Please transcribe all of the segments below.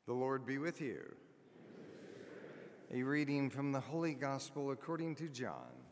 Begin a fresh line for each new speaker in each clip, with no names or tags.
The Lord be with you. A reading from the Holy Gospel according to John.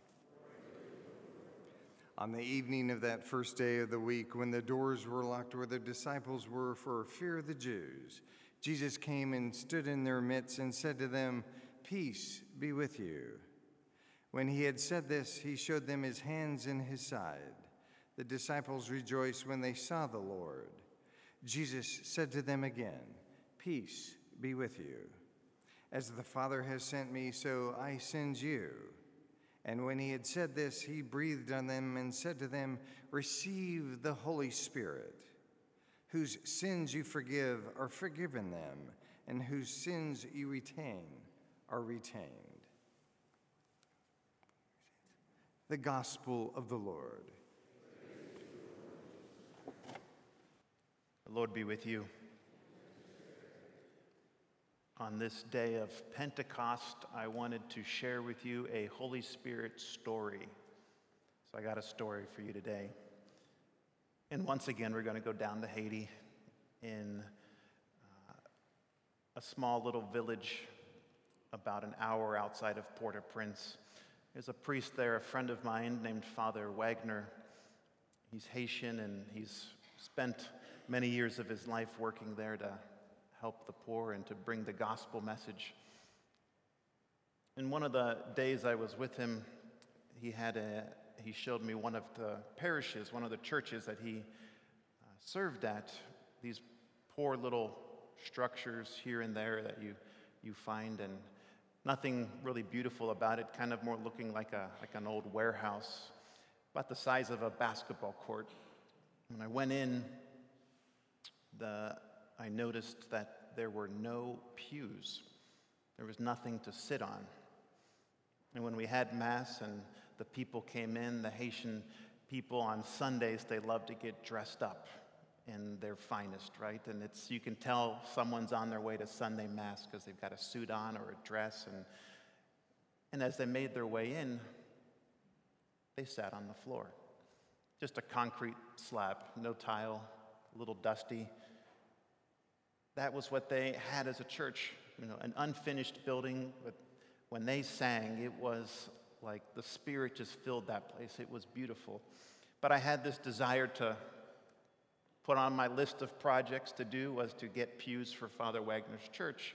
On the evening of that first day of the week, when the doors were locked where the disciples were for fear of the Jews, Jesus came and stood in their midst and said to them, "Peace be with you." When he had said this, he showed them his hands and his side. The disciples rejoiced when they saw the Lord. Jesus said to them again, "Peace be with you. As the Father has sent me, so I send you." And when he had said this, he breathed on them and said to them, "Receive the Holy Spirit. Whose sins you forgive are forgiven them, and whose sins you retain are retained." The Gospel of the Lord.
The Lord be with you. On this day of Pentecost, I wanted to share with you a Holy Spirit story. So I got a story for you today. And once again, we're going to go down to Haiti in a small little village about an hour outside of Port-au-Prince. There's a priest there, a friend of mine named Father Wagner. He's Haitian, and he's spent many years of his life working there to help the poor and to bring the gospel message. In one of the days I was with him, he showed me one of the parishes, one of the churches that he served at. These poor little structures here and there that you find, and nothing really beautiful about it, kind of more looking like an old warehouse, about the size of a basketball court. When I went in, I noticed that there were no pews. There was nothing to sit on. And when we had Mass and the people came in, the Haitian people on Sundays, they love to get dressed up in their finest, right? And you can tell someone's on their way to Sunday Mass because they've got a suit on or a dress. And as they made their way in, they sat on the floor. Just a concrete slab, no tile, a little dusty. That was what they had as a church, an unfinished building. But when they sang, it was like the Spirit just filled that place. It was beautiful. But I had this desire to put on my list of projects to do was to get pews for Father Wagner's church.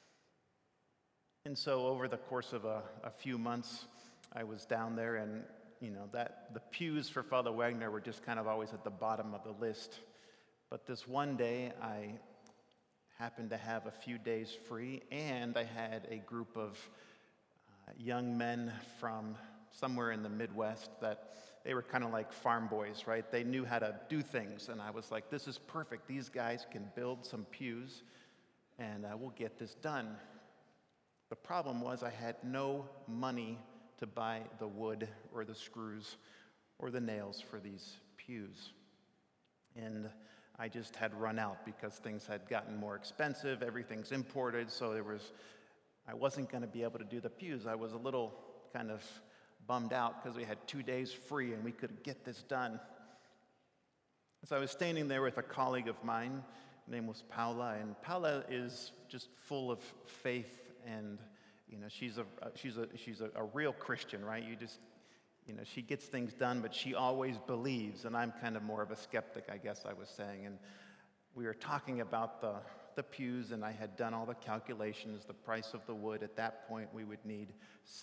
And so over the course of a few months, I was down there, and that the pews for Father Wagner were just kind of always at the bottom of the list. But this one day, I happened to have a few days free, and I had a group of young men from somewhere in the Midwest that they were kind of like farm boys, right? They knew how to do things, and I was like, this is perfect. These guys can build some pews, and we'll get this done. The problem was I had no money to buy the wood or the screws or the nails for these pews. And I just had run out because things had gotten more expensive, everything's imported, so I wasn't going to be able to do the pews. I was a little kind of bummed out because we had 2 days free and we could get this done. So I was standing there with a colleague of mine, her name was Paula, and Paula is just full of faith, and she's a real Christian, right? She gets things done, but she always believes, and I'm kind of more of a skeptic, I guess I was saying. And we were talking about the pews, and I had done all the calculations, the price of the wood. At that point, we would need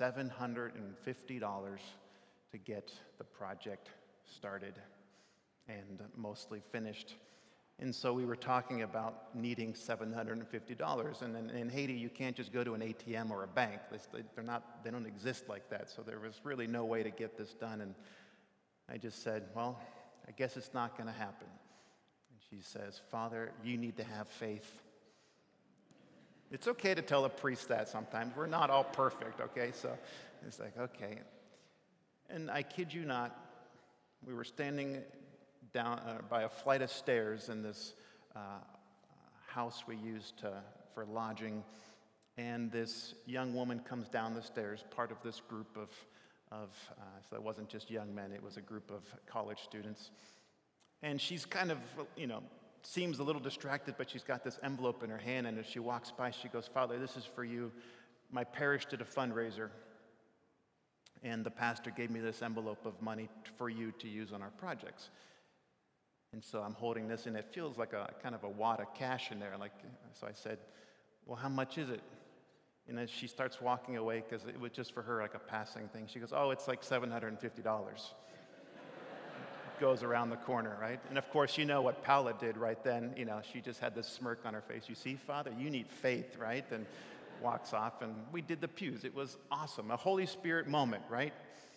$750 to get the project started and mostly finished. And so we were talking about needing $750. And in Haiti, you can't just go to an ATM or a bank. They don't exist like that. So there was really no way to get this done. And I just said, well, I guess it's not going to happen. And she says, "Father, you need to have faith." It's okay to tell a priest that sometimes. We're not all perfect, okay? So it's like, okay. And I kid you not, we were standing down by a flight of stairs in this house we used for lodging, and this young woman comes down the stairs, part of this group so it wasn't just young men, it was a group of college students. And she's kind of, seems a little distracted, but she's got this envelope in her hand, and as she walks by, she goes, "Father, this is for you. My parish did a fundraiser, and the pastor gave me this envelope of money for you to use on our projects." And so I'm holding this, and it feels like a kind of a wad of cash in there. So I said, "Well, how much is it?" And as she starts walking away, because it was just for her like a passing thing, she goes, "Oh, it's like $750. Goes around the corner, right? And of course, you know what Paula did right then. She just had this smirk on her face. "You see, Father, you need faith," right? And walks off, and we did the pews. It was awesome, a Holy Spirit moment, right?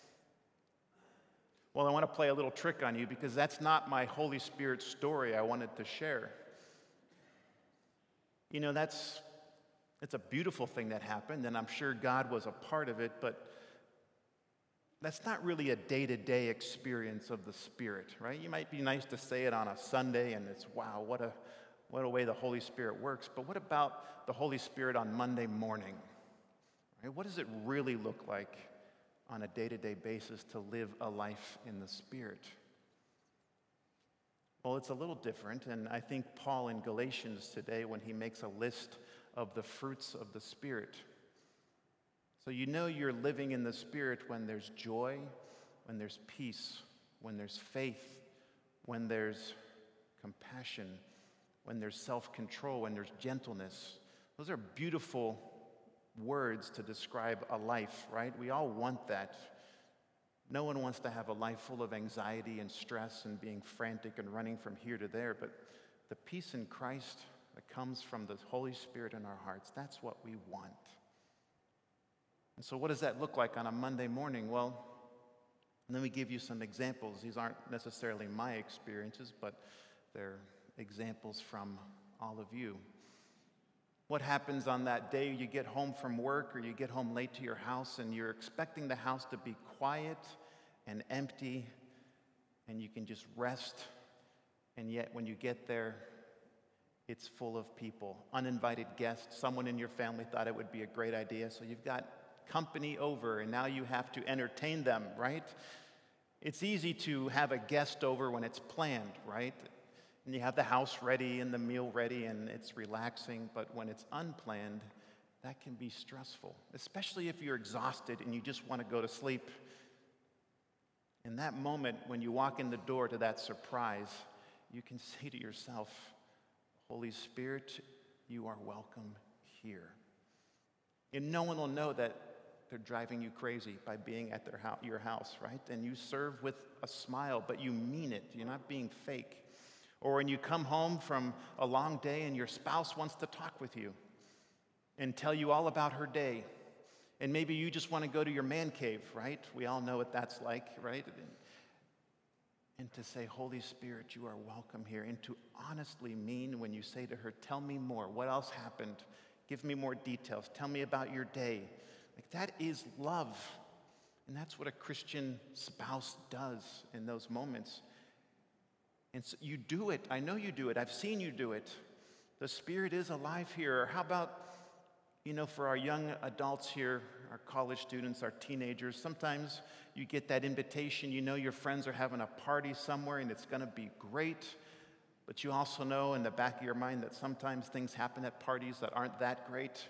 Well, I want to play a little trick on you because that's not my Holy Spirit story I wanted to share. It's a beautiful thing that happened, and I'm sure God was a part of it, but that's not really a day-to-day experience of the Spirit, right? You might be nice to say it on a Sunday, and it's, wow, what a way the Holy Spirit works. But what about the Holy Spirit on Monday morning? Right? What does it really look like on a day-to-day basis to live a life in the Spirit? Well, it's a little different, and I think Paul in Galatians today, when he makes a list of the fruits of the Spirit. So you're living in the Spirit when there's joy, when there's peace, when there's faith, when there's compassion, when there's self-control, when there's gentleness. Those are beautiful words to describe a life, right? We all want that. No one wants to have a life full of anxiety and stress and being frantic and running from here to there, but the peace in Christ that comes from the Holy Spirit in our hearts, that's what we want. And so what does that look like on a Monday morning? Well, let me give you some examples. These aren't necessarily my experiences, but they're examples from all of you. What happens on that day you get home from work or you get home late to your house and you're expecting the house to be quiet and empty and you can just rest, and yet when you get there, it's full of people, uninvited guests. Someone in your family thought it would be a great idea, so you've got company over, and now you have to entertain them, right? It's easy to have a guest over when it's planned, right? And you have the house ready and the meal ready, and it's relaxing, but when it's unplanned, that can be stressful, especially if you're exhausted and you just want to go to sleep. In that moment, when you walk in the door to that surprise, you can say to yourself, "Holy Spirit, you are welcome here." And no one will know that they're driving you crazy by being at your house, right? And you serve with a smile, but you mean it. You're not being fake. Or when you come home from a long day and your spouse wants to talk with you and tell you all about her day. And maybe you just want to go to your man cave, right? We all know what that's like, right? And to say, "Holy Spirit, you are welcome here." And to honestly mean when you say to her, "Tell me more. What else happened? Give me more details. Tell me about your day." Like, that is love. And that's what a Christian spouse does in those moments. And so you do it. I know you do it. I've seen you do it. The Spirit is alive here. Or how about, for our young adults here, our college students, our teenagers, sometimes you get that invitation. Your friends are having a party somewhere and it's going to be great. But you also know in the back of your mind that sometimes things happen at parties that aren't that great.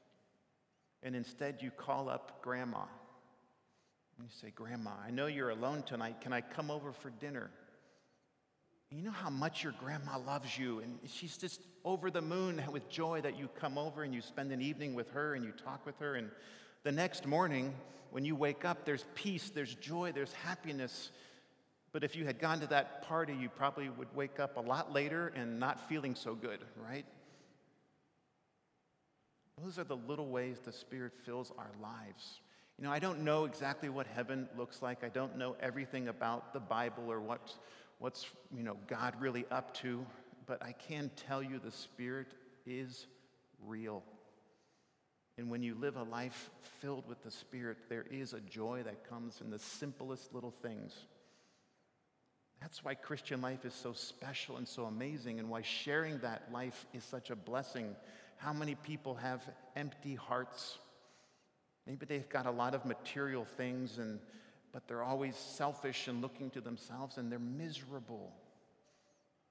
And instead you call up Grandma. And you say, "Grandma, I know you're alone tonight. Can I come over for dinner?" And you know how much your grandma loves you, and she's just over the moon with joy that you come over and you spend an evening with her and you talk with her. And the next morning, when you wake up, there's peace, there's joy, there's happiness. But if you had gone to that party, you probably would wake up a lot later and not feeling so good, right? Those are the little ways the Spirit fills our lives. I don't know exactly what heaven looks like. I don't know everything about the Bible or what's God really up to, but I can tell you the Spirit is real. And when you live a life filled with the Spirit, there is a joy that comes in the simplest little things. That's why Christian life is so special and so amazing, and why sharing that life is such a blessing. How many people have empty hearts? Maybe they've got a lot of material things, but they're always selfish and looking to themselves, and they're miserable.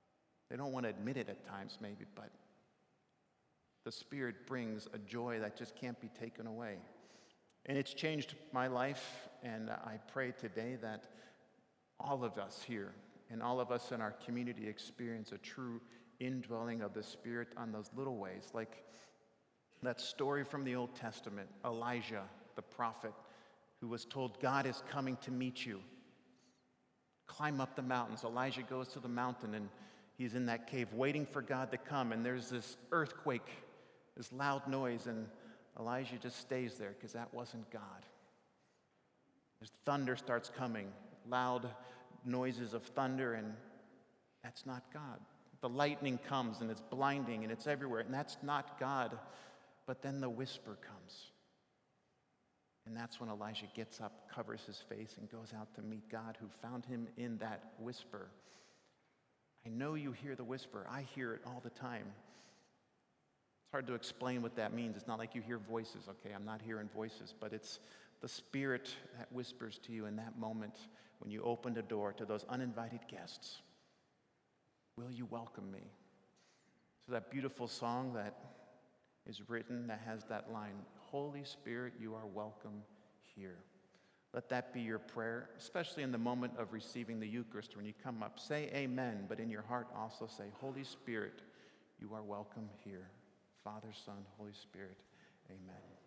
They don't want to admit it at times, maybe, but the Spirit brings a joy that just can't be taken away. And it's changed my life, and I pray today that all of us here and all of us in our community experience a true indwelling of the Spirit on those little ways, like that story from the Old Testament, Elijah, the prophet, who was told, God is coming to meet you. Climb up the mountains. Elijah goes to the mountain, and he's in that cave waiting for God to come, and there's this earthquake, this loud noise, and Elijah just stays there because that wasn't God. As thunder starts coming, loud noises of thunder, and that's not God. The lightning comes, and it's blinding, and it's everywhere, and that's not God. But then the whisper comes. And that's when Elijah gets up, covers his face, and goes out to meet God, who found him in that whisper. I know you hear the whisper. I hear it all the time. It's hard to explain what that means. It's not like you hear voices. Okay, I'm not hearing voices, but it's the Spirit that whispers to you in that moment when you open the door to those uninvited guests. Will you welcome me? So that beautiful song that is written that has that line, Holy Spirit, you are welcome here. Let that be your prayer, especially in the moment of receiving the Eucharist. When you come up, say amen, but in your heart also say, Holy Spirit, you are welcome here. Father, Son, Holy Spirit, amen.